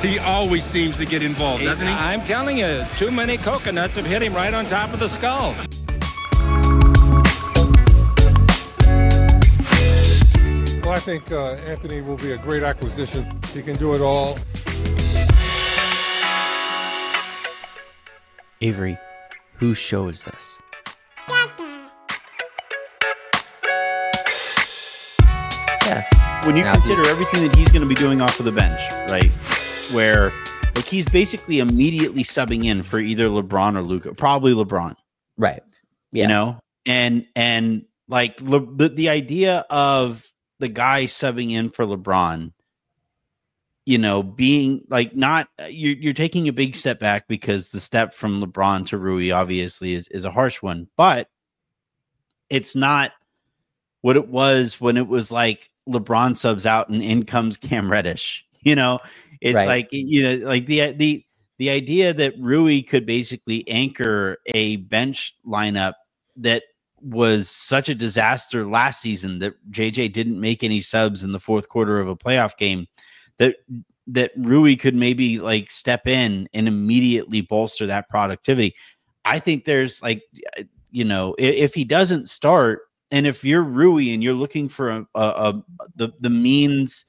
He always seems to get involved, doesn't he? I'm telling you, too many coconuts have hit him right on top of the skull. Well, I think Anthony will be a great acquisition. He can do it all. Avery, whose show is this? Yeah. When you consider everything that he's going to be doing off of the bench, right? Where like he's basically immediately subbing in for either LeBron or Luka, probably LeBron, right? Yeah. You know, and like the idea of the guy subbing in for LeBron, you know, being like not you're taking a big step back because the step from LeBron to Rui obviously is a harsh one, but it's not what it was when it was like LeBron subs out and in comes Cam Reddish. You know, it's right. Like, you know, like the idea that Rui could basically anchor a bench lineup that was such a disaster last season that JJ didn't make any subs in the fourth quarter of a playoff game, that Rui could maybe like step in and immediately bolster that productivity. I think there's like, you know, if he doesn't start, and if you're Rui and you're looking for the means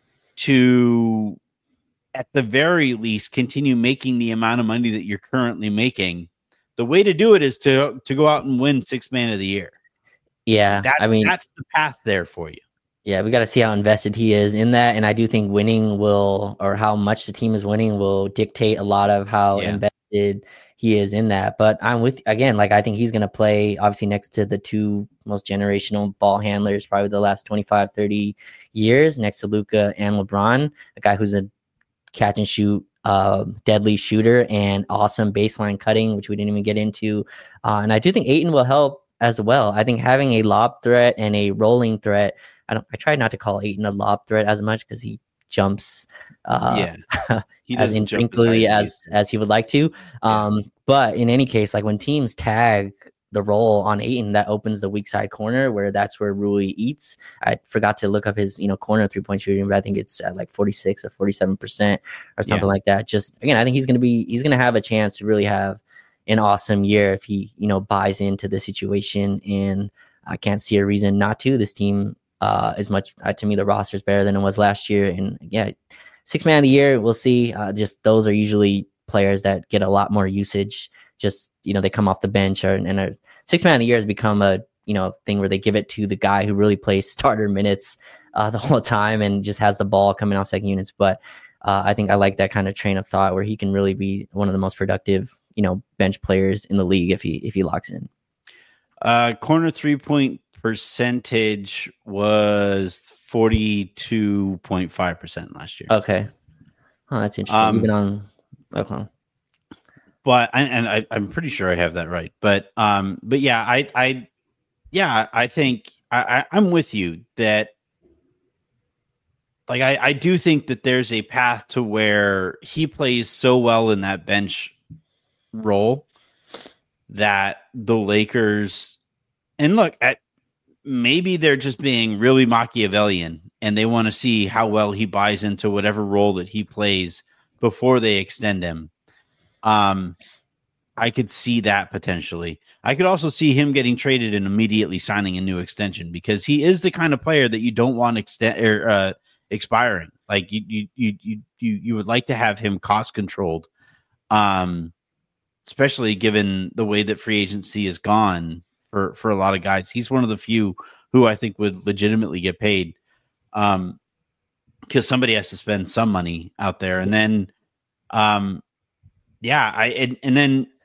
to, at the very least, continue making the amount of money that you're currently making, the way to do it is to go out and win Sixth Man of the Year. Yeah, I mean, that's the path there for you. Yeah, we got to see how invested he is in that, and I do think winning will, or how much the team is winning, will dictate a lot of how invested he is in that. But I'm with, again, like I think he's going to play obviously next to the two most generational ball handlers probably the last 25, 30 years, next to Luka and LeBron, a guy who's a catch and shoot deadly shooter and awesome baseline cutting, which we didn't even get into. And I do think Ayton will help as well. I think having a lob threat and a rolling threat, I try not to call Ayton a lob threat as much because he jumps he as intrinsically as he would like to. But in any case, like when teams tag the roll on Ayton, that opens the weak side corner where that's where Rui eats. I forgot to look up his, corner 3-point shooting, but I think it's at like 46 or 47% or something like that. Just again, I think he's going to have a chance to really have an awesome year if he, buys into the situation, and I can't see a reason not to. This team is much, to me, the roster is better than it was last year. And yeah, Sixth Man of the Year, we'll see. Just those are usually players that get a lot more usage. Just, they come off the bench, and a Sixth Man of the Year has become a, thing where they give it to the guy who really plays starter minutes the whole time and just has the ball coming off second units. But I think I like that kind of train of thought where he can really be one of the most productive, bench players in the league if he locks in. Corner 3-point percentage was 42.5% last year. Okay. Oh, that's interesting. You've been on. Okay. But I'm pretty sure I have that right. But yeah, I think I'm with you that. Like I do think that there's a path to where he plays so well in that bench role that the Lakers, and look, maybe they're just being really Machiavellian and they want to see how well he buys into whatever role that he plays before they extend him. I could see that potentially. I could also see him getting traded and immediately signing a new extension because he is the kind of player that you don't want expiring. Like you would like to have him cost controlled, especially given the way that free agency is gone for a lot of guys. He's one of the few who I think would legitimately get paid, because somebody has to spend some money out there. And then, and then,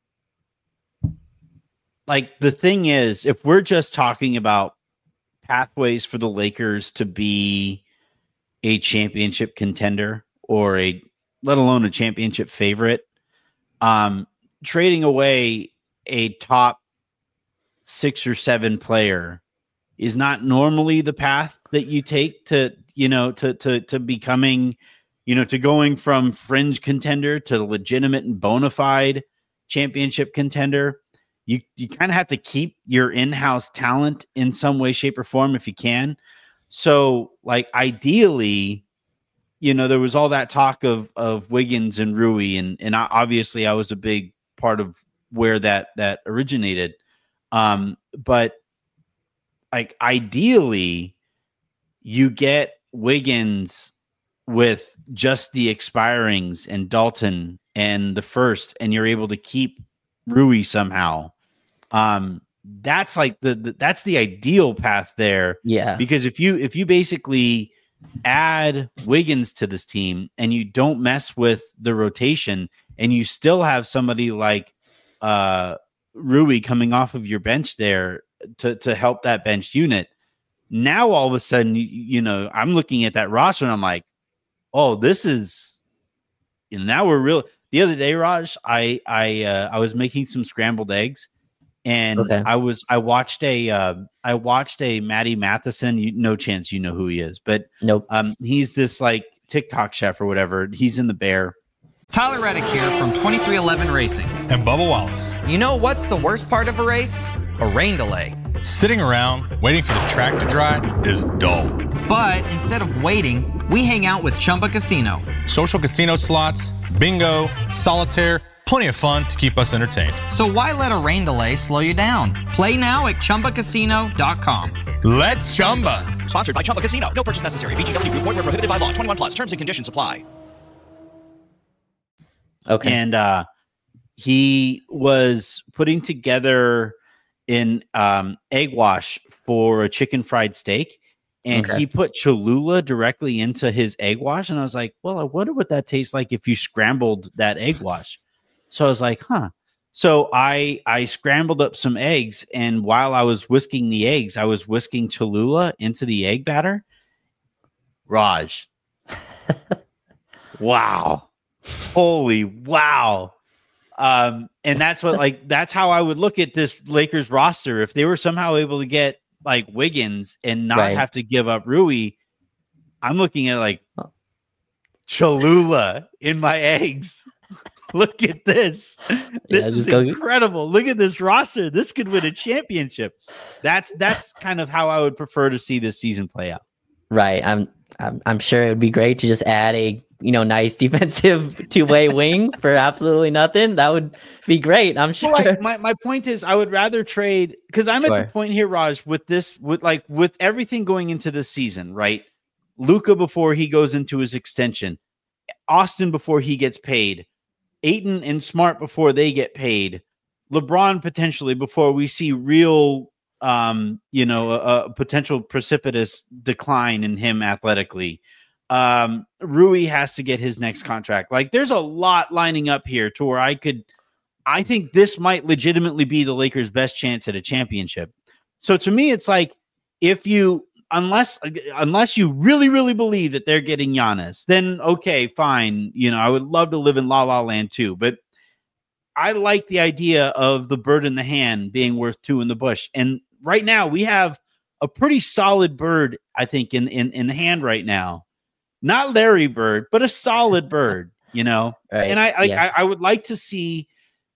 like, the thing is, if we're just talking about pathways for the Lakers to be a championship contender or let alone a championship favorite, trading away a top 6 or 7 player is not normally the path that you take to becoming, to going from fringe contender to legitimate and bona fide championship contender. You kind of have to keep your in-house talent in some way, shape, or form if you can. So, like, ideally, there was all that talk of Wiggins and Rui, and obviously I was a big part of where that originated. But like ideally, you get Wiggins with just the expirings and Dalton and the first, and you're able to keep Rui somehow. That's like that's the ideal path there. Yeah. Because if you basically add Wiggins to this team and you don't mess with the rotation and you still have somebody like Rui coming off of your bench there to help that bench unit, now all of a sudden, I'm looking at that roster and I'm like, oh, this is, now we're real. The other day, Raj, I was making some scrambled eggs, and I watched a Matty Matheson. No chance you know who he is, but nope. He's this like TikTok chef or whatever. He's in the Bear. Tyler Reddick here from 2311 Racing. And Bubba Wallace. You know what's the worst part of a race? A rain delay. Sitting around waiting for the track to dry is dull. But instead of waiting, we hang out with Chumba Casino. Social casino slots, bingo, solitaire, plenty of fun to keep us entertained. So why let a rain delay slow you down? Play now at ChumbaCasino.com. Let's Chumba. Sponsored by Chumba Casino. No purchase necessary. VGW Group. Void where prohibited by law. 21 plus. Terms and conditions apply. Okay. And he was putting together an egg wash for a chicken fried steak, and he put Cholula directly into his egg wash. And I was like, well, I wonder what that tastes like if you scrambled that egg wash. So I was like, So I scrambled up some eggs, and while I was whisking the eggs, I was whisking Cholula into the egg batter. Raj. Wow. Holy wow. And that's that's how I would look at this Lakers roster. If they were somehow able to get like Wiggins and not have to give up Rui, I'm looking at like Cholula in my eggs. Look at this. This is incredible. Look at this roster. This could win a championship. That's kind of how I would prefer to see this season play out. Right. I'm sure it would be great to just add a nice defensive two-way wing for absolutely nothing. That would be great. I'm sure. Well, my point is, I would rather trade, because I'm at the point here, Raj, with everything going into this season, right? Luka before he goes into his extension, Austin before he gets paid, Ayton and Smart before they get paid, LeBron potentially before we see real, a potential precipitous decline in him athletically. Rui has to get his next contract. Like, there's a lot lining up here to where I think this might legitimately be the Lakers' best chance at a championship. So to me, it's like, unless you really, really believe that they're getting Giannis, then okay, fine. I would love to live in La La Land too, but I like the idea of the bird in the hand being worth two in the bush. And right now we have a pretty solid bird, I think, in the hand right now. Not Larry Bird, but a solid bird, Right. And I would like to see,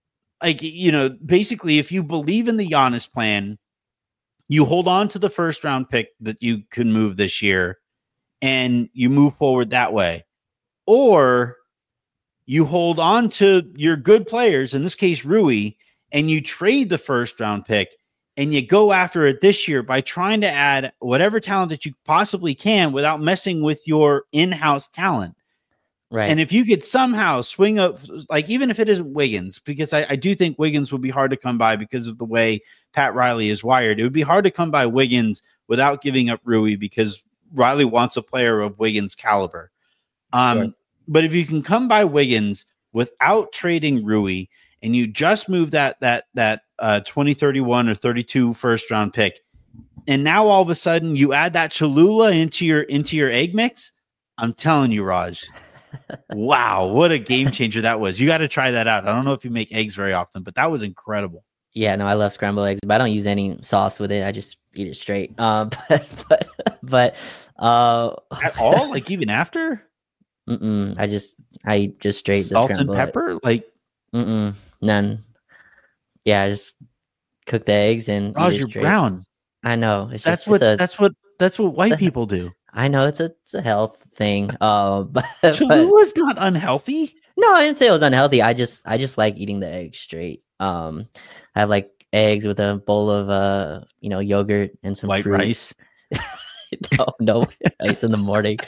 basically, if you believe in the Giannis plan, you hold on to the first round pick that you can move this year and you move forward that way. Or you hold on to your good players, in this case, Rui, and you trade the first round pick and you go after it this year by trying to add whatever talent that you possibly can without messing with your in-house talent. Right. And if you could somehow swing up, like, even if it isn't Wiggins, because I do think Wiggins would be hard to come by because of the way Pat Riley is wired. It would be hard to come by Wiggins without giving up Rui, because Riley wants a player of Wiggins' caliber. Sure. But if you can come by Wiggins without trading Rui, and you just move that 2031 or 32 first round pick, and now all of a sudden you add that Cholula into your egg mix, I'm telling you, Raj, wow, what a game changer that was. You got to try that out. I don't know if you make eggs very often, but that was incredible. Yeah, no, I love scrambled eggs, but I don't use any sauce with it. I just eat it straight. But at all, like even after? I just straight salt and pepper, none. Yeah, I just cook the eggs and you're brown. I know. That's what white people do. I know it's a health thing. But Cholua's not unhealthy. No, I didn't say it was unhealthy. I just like eating the eggs straight. I have like eggs with a bowl of yogurt and some white fruit. Rice. no rice in the morning.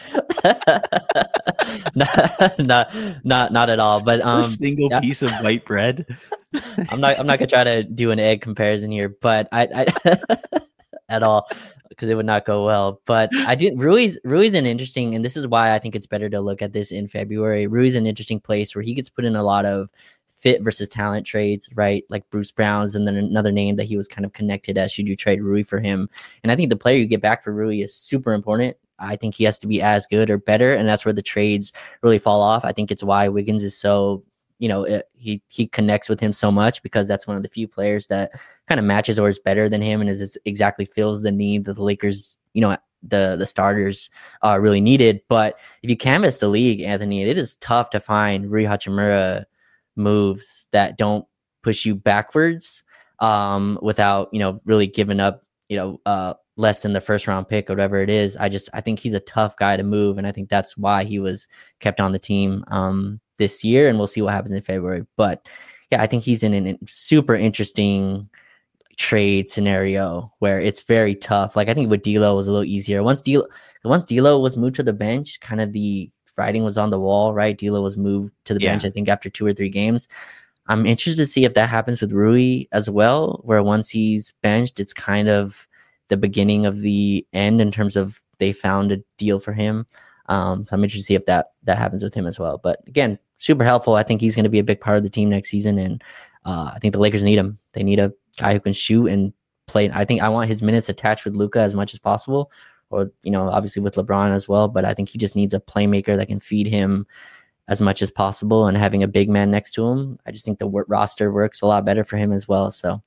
not at all. But a single piece of white bread. I'm not gonna try to do an egg comparison here, but I at all, because it would not go well. But I do. Rui's an interesting, and this is why I think it's better to look at this in February. Rui's an interesting place where he gets put in a lot of fit versus talent trades, right? Like Bruce Brown's, and then another name that he was kind of connected as should you trade Rui for him. And I think the player you get back for Rui is super important. I think he has to be as good or better, and that's where the trades really fall off. I think it's why Wiggins is so, he connects with him so much, because that's one of the few players that kind of matches or is better than him and is exactly fills the need that the Lakers, the starters really needed. But if you canvas the league, Anthony, it is tough to find Rui Hachimura moves that don't push you backwards without really giving up less than the first round pick or whatever it is. I think he's a tough guy to move, and I think that's why he was kept on the team this year, and we'll see what happens in February. But yeah, I think he's in a super interesting trade scenario where it's very tough. Like I think with D'Lo was a little easier. Once D'Lo was moved to the bench, kind of the writing was on the wall, right? D'Lo was moved to the bench, I think, after 2 or 3 games. I'm interested to see if that happens with Rui as well, where once he's benched, it's kind of the beginning of the end in terms of they found a deal for him. So I'm interested to see if that happens with him as well. But again, super helpful. I think he's going to be a big part of the team next season, and I think the Lakers need him. They need a guy who can shoot and play. I think I want his minutes attached with Luka as much as possible, or obviously with LeBron as well. But I think he just needs a playmaker that can feed him as much as possible, and having a big man next to him, I just think the roster works a lot better for him as well. So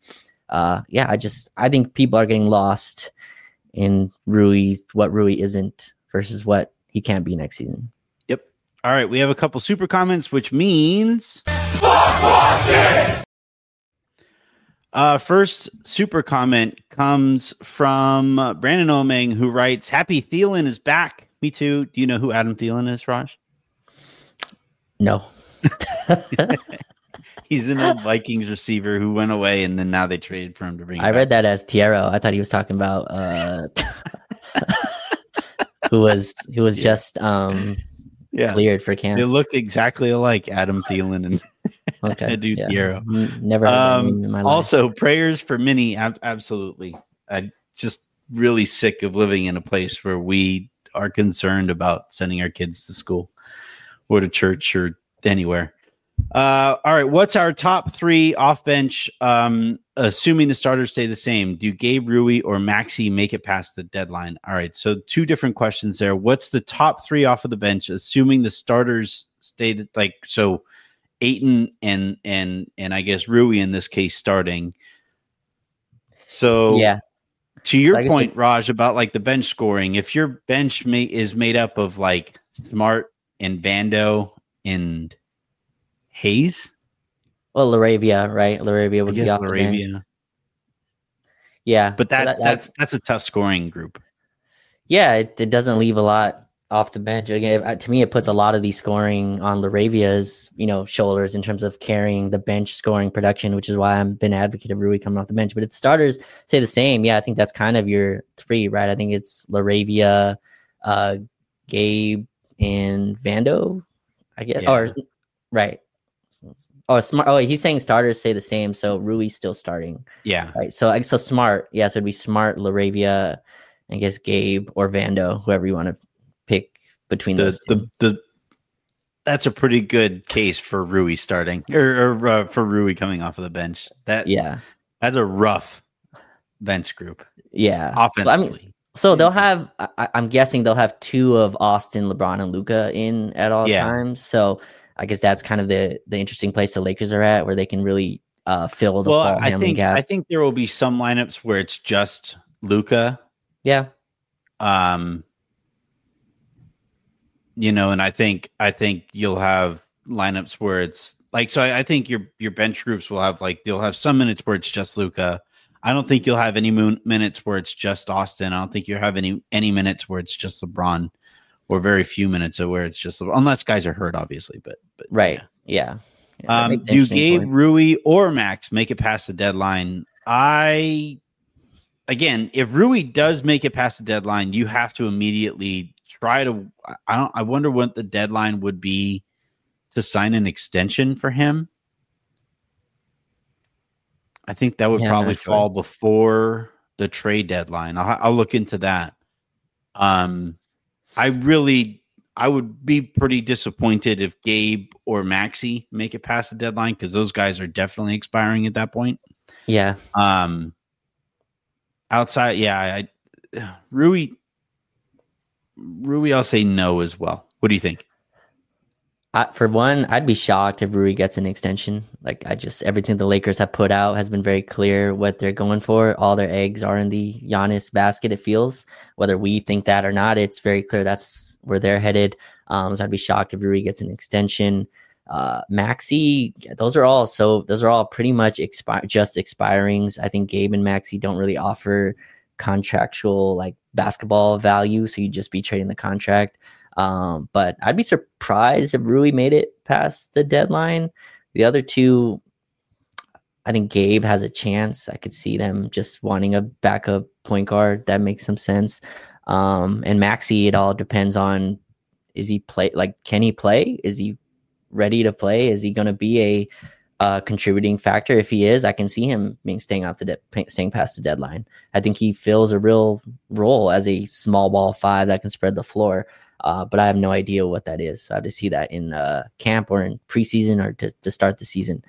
I think people are getting lost in what Rui isn't versus what he can't be next season. Yep. All right, we have a couple super comments, which means first super comment comes from Brandon Omeng, who writes, "Happy Thielen is back." Me too. Do you know who Adam Thielen is, Raj? No. He's an old Vikings receiver who went away, and then now they traded for him to bring him I back. read that as Tiero. I thought he was talking about who was just cleared for camp. They look exactly alike, Adam Thielen and okay. dude Tiero. Never heard that name in my life. Also, prayers for Minnie. Absolutely. I'm just really sick of living in a place where we are concerned about sending our kids to school or to church or anywhere. All right, what's our top 3 off bench? Assuming the starters stay the same, do Gabe, Rui, or Maxey make it past the deadline? All right, so 2 different questions there. What's the top 3 off of the bench, assuming the starters stay so Ayton and I guess Rui in this case starting. So yeah, to your point, Raj, about the bench scoring, if your bench is made up of Smart and Vando and Hayes? Well, Laravia, right? Laravia would be off the bench. Yeah, but that's a tough scoring group. Yeah, it doesn't leave a lot off the bench. Again, to me, it puts a lot of the scoring on Laravia's shoulders in terms of carrying the bench scoring production, which is why I've been an advocate of Rui coming off the bench. But if the starters say the same, I think that's kind of your 3, right? I think it's Laravia, Gabe, and Vando, I guess. Or right. Oh, Smart. Oh, he's saying starters say the same, so Rui's still starting. Yeah. Right. So Smart. Yeah. So it'd be Smart, Laravia, I guess Gabe or Vando, whoever you want to pick between those two. That's a pretty good case for Rui starting, or for Rui coming off of the bench. That's a rough bench group. Yeah. Offensively. So they'll have. I'm guessing they'll have 2 of Austin, LeBron, and Luka in at all times. So I guess that's kind of the interesting place the Lakers are at, where they can really fill the ball handling gap. I think there will be some lineups where it's just Luka. Yeah. And I think you'll have lineups where it's so I think your bench groups will have you'll have some minutes where it's just Luka. I don't think you'll have any minutes where it's just Austin. I don't think you'll have any minutes where it's just LeBron, or very few minutes where it's just LeBron, unless guys are hurt, obviously. But right, yeah. Do Gabe, Rui, or Max make it past the deadline? Again, if Rui does make it past the deadline, you have to immediately try to. I wonder what the deadline would be to sign an extension for him. I think that would probably fall before the trade deadline. I'll look into that. I would be pretty disappointed if Gabe or Maxey make it past the deadline, because those guys are definitely expiring at that point. Yeah. Outside, Rui, I'll say no as well. What do you think? For one, I'd be shocked if Rui gets an extension. Like, everything the Lakers have put out has been very clear what they're going for. All their eggs are in the Giannis basket, it feels. Whether we think that or not, it's very clear that's where they're headed. So I'd be shocked if Rui gets an extension. Maxey, those are all pretty much just expirings. I think Gabe and Maxey don't really offer contractual like basketball value, so you'd just be trading the contract. But I'd be surprised if Rui made it past the deadline. The other two, I think Gabe has a chance. I could see them just wanting a backup point guard. That makes some sense. And Maxey, it all depends on, can he play? Is he ready to play? Is he going to be a contributing factor? If he is, I can see him staying past the deadline. I think he fills a real role as a small ball 5 that can spread the floor. But I have no idea what that is. So I have to see that in camp or in preseason or to start the season.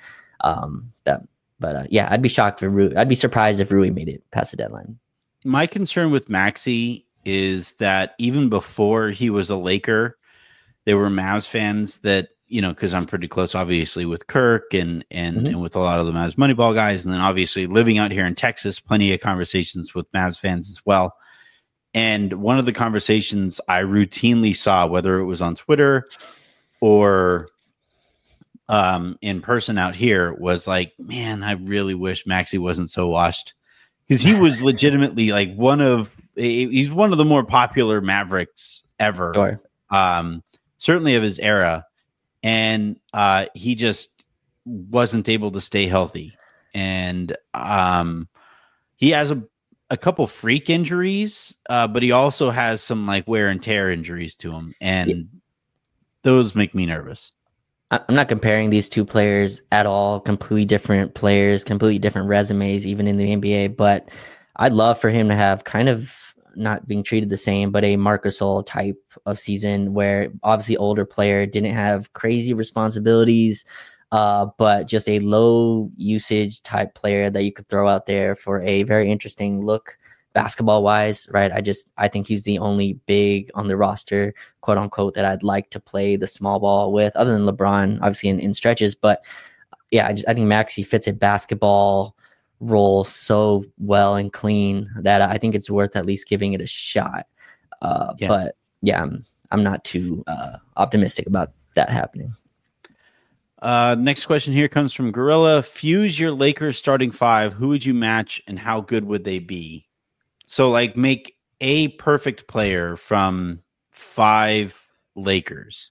I'd be shocked for Rui. I'd be surprised if Rui made it past the deadline. My concern with Maxey is that even before he was a Laker, there were Mavs fans that, because I'm pretty close, obviously, with Kirk and with a lot of the Mavs Moneyball guys. And then obviously living out here in Texas, plenty of conversations with Mavs fans as well. And one of the conversations I routinely saw, whether it was on Twitter or in person out here, was like, man, I really wish Maxey wasn't so washed. Because he was legitimately like he's one of the more popular Mavericks ever. Sure. Certainly of his era. And he just wasn't able to stay healthy. And he has a couple freak injuries, but he also has some like wear and tear injuries to him. And those make me nervous. I'm not comparing these two players at all. Completely different players, completely different resumes, even in the NBA. But I'd love for him to have kind of not being treated the same, but a Marc Gasol type of season where obviously older player didn't have crazy responsibilities, but just a low usage type player that you could throw out there for a very interesting look basketball wise, right? I think he's the only big on the roster, quote unquote, that I'd like to play the small ball with, other than LeBron, obviously in stretches. But yeah, I think Maxey fits a basketball role so well and clean that I think it's worth at least giving it a shot. But yeah, I'm not too optimistic about that happening. Next question here comes from Gorilla. Fuse your Lakers starting 5. Who would you match and how good would they be? So like make a perfect player from 5 Lakers.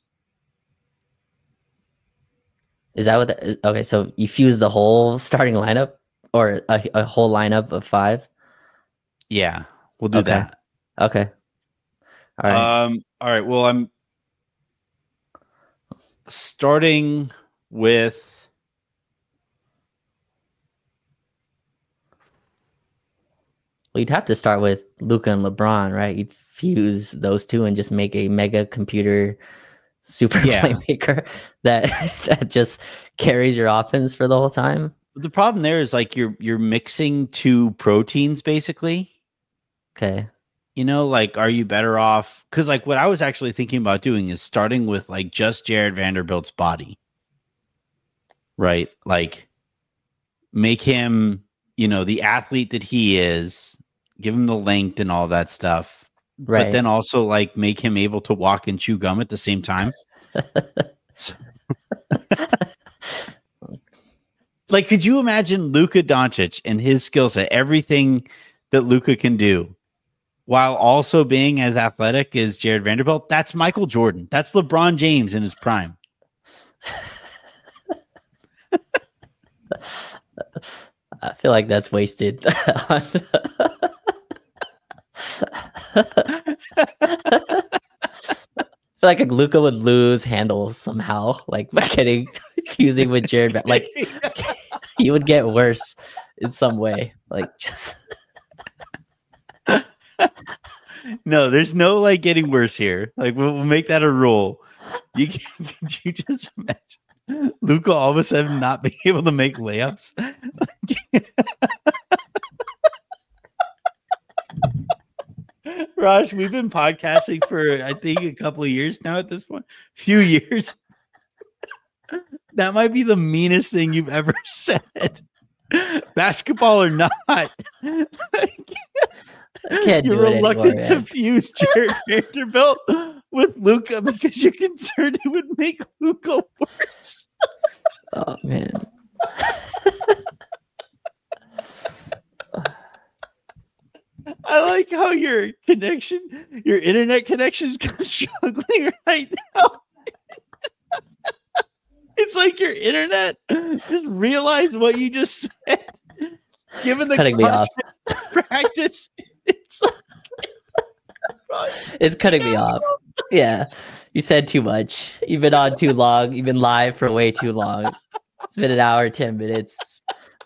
Is that what okay, so you fuse the whole starting lineup or a whole lineup of 5? Yeah, we'll do that. Okay. All right. All right. Well, I'm starting with you'd have to start with Luka and LeBron, right? You'd fuse those two and just make a mega computer super playmaker that just carries your offense for the whole time. The problem there is like you're mixing 2 proteins basically. Okay. Like, are you better off? Because like what I was actually thinking about doing is starting with like just Jared Vanderbilt's body, right? Like make him, the athlete that he is, give him the length and all that stuff. Right. But then also like make him able to walk and chew gum at the same time. Like, could you imagine Luka Doncic and his skill set, everything that Luka can do, while also being as athletic as Jared Vanderbilt? That's Michael Jordan. That's LeBron James in his prime. I feel like that's wasted. I feel like Luka would lose handles somehow, like by getting confusing with Jared. Like he would get worse in some way. Like just no, there's no like getting worse here. Like we'll make that a rule. Could you just imagine Luka all of a sudden not being able to make layups? Raj, we've been podcasting for I think a couple of years now at this point. Few years. That might be the meanest thing you've ever said. Basketball or not. You're reluctant to fuse Jared Vanderbilt with Luka because you're concerned it would make Luka worse. Oh man. I like how your internet connection is struggling right now. It's like your internet just realized what you just said. Given the cutting me off. Practice, it's cutting me off. Yeah, you said too much. You've been on too long. You've been live for way too long. It's been an hour, 10 minutes.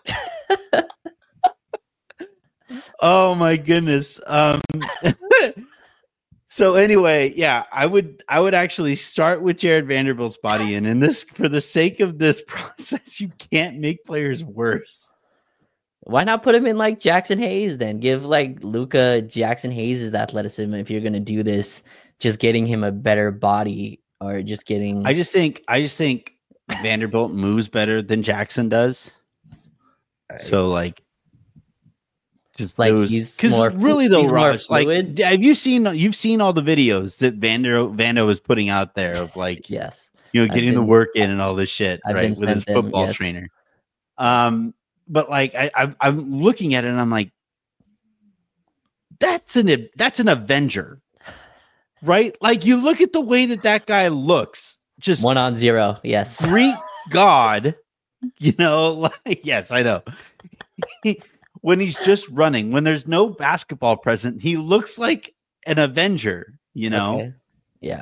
Oh my goodness. So anyway, yeah, I would actually start with Jared Vanderbilt's body, and in this, for the sake of this process, you can't make players worse. Why not put him in like Jackson Hayes then? Give like Luka Jackson Hayes' athleticism if you're gonna do this, just getting him a better body or just getting I just think Vanderbilt moves better than Jackson does. So like just like those, he's because more really though, Raj, like fluid. have you've seen all the videos that Vando is putting out there of like Yes, getting the work in and all this shit, right, with his football yes. trainer. But like I'm looking at it and I'm like, that's an Avenger, right? Like you look at the way that guy looks, just 1-on-0. Yes, Greek god, like yes, I know. When he's just running, when there's no basketball present, he looks like an Avenger, Okay. Yeah.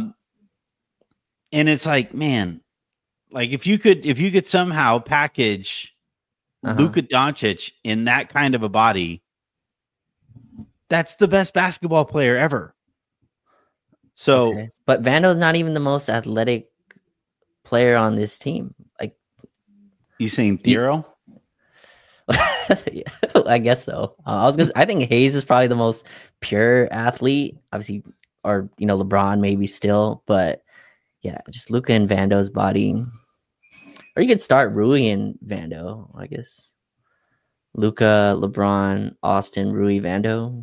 And it's like, man, like if you could somehow package Luka Doncic in that kind of a body, that's the best basketball player ever. So, okay. But Vando's not even the most athletic player on this team. Like, you saying Thero? Yeah, I guess so. I think Hayes is probably the most pure athlete, obviously, or LeBron maybe still, but yeah, just Luka and Vando's body. Or you could start Rui and Vando, I guess. Luka, LeBron, Austin, Rui, Vando.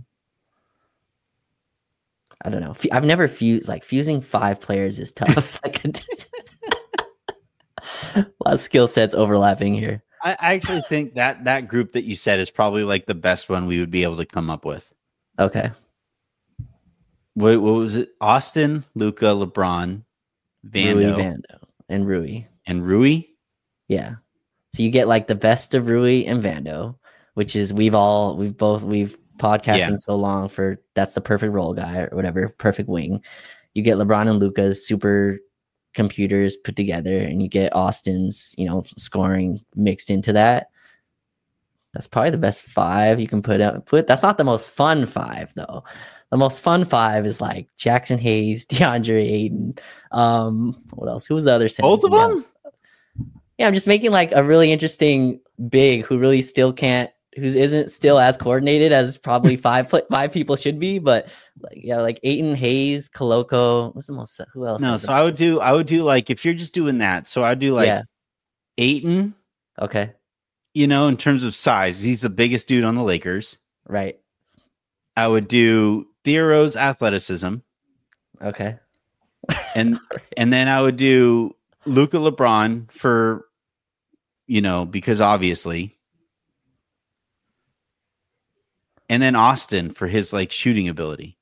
I don't know. I've never fusing 5 players is tough. A lot of skill sets overlapping here. I actually think that group that you said is probably like the best one we would be able to come up with. Okay. What was it? Austin, Luka, LeBron, Vando, and Rui. And Rui? Yeah. So you get like the best of Rui and Vando, which is we've podcasting so long for that's the perfect role guy or whatever, perfect wing. You get LeBron and Luka's super computers put together, and you get Austin's, scoring mixed into that. That's probably the best 5 you can put. That's not the most fun 5 though. The most fun 5 is like Jackson Hayes, DeAndre Ayton. What else? Who was the other? Both of them? Yeah, I'm just making like a really interesting big who really still isn't still as coordinated as probably 5 people should be, but like Ayton, Hayes, Koloko. What's the most? Who else? No, so I would do like if you're just doing that. So I'd do like Ayton. Okay. In terms of size, he's the biggest dude on the Lakers. Right. I would do Thero's athleticism. Okay. And then I would do Luka LeBron for because obviously. And then Austin for his like shooting ability.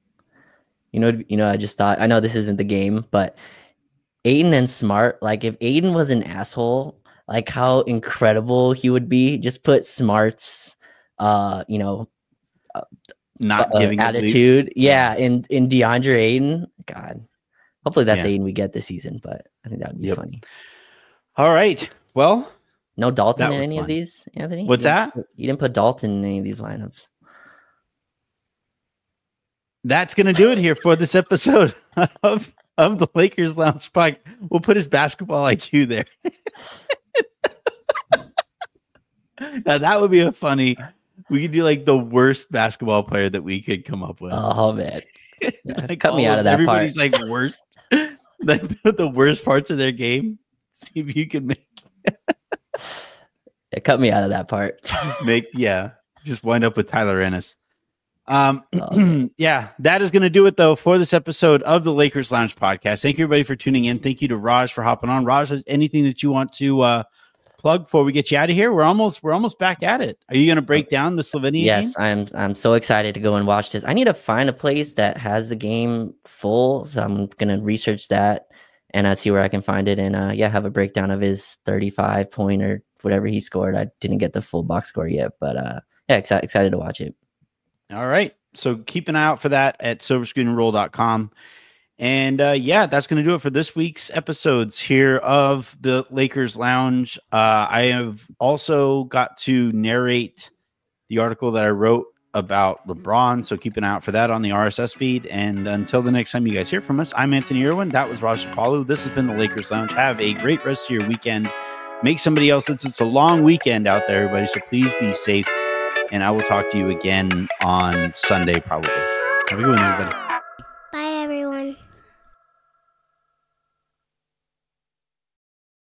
I just thought, I know this isn't the game, but Aiden and Smart, like if Aiden was an asshole, like how incredible he would be. Just put Smart's, not giving attitude. Yeah. In DeAndre Aiden. God, hopefully that's Aiden we get this season, but I think that would be funny. All right. Well, no Dalton in any of these, Anthony? What's that? You didn't put Dalton in any of these lineups. That's going to do it here for this episode of the Lakers Lounge Podcast. We'll put his basketball IQ there. Now, that would be a funny. We could do like the worst basketball player that we could come up with. Oh, man. Like cut me out of that everybody's part. Like worst. Like the worst parts of their game. See if you can make. Cut me out of that part. Just wind up with Tyler Ennis. Yeah, that is going to do it though for this episode of the Lakers Lounge Podcast. Thank you everybody for tuning in. Thank you to Raj for hopping on. Raj, anything that you want to plug before we get you out of here? We're almost back at it. Are you going to break down the Slovenia Yes, game? I'm so excited to go and watch this. I need to find a place that has the game full, so I'm going to research that and see where I can find it and have a breakdown of his 35-point or whatever he scored. I didn't get the full box score yet, but excited to watch it. All right. So keep an eye out for that at silverscreenroll.com. And that's going to do it for this week's episodes here of the Lakers Lounge. I have also got to narrate the article that I wrote about LeBron. So keep an eye out for that on the RSS feed. And until the next time you guys hear from us, I'm Anthony Irwin. That was Raj Palu. This has been the Lakers Lounge. Have a great rest of your weekend. Make somebody else. It's a long weekend out there, everybody. So please be safe. And I will talk to you again on Sunday, probably. Have a good one, everybody.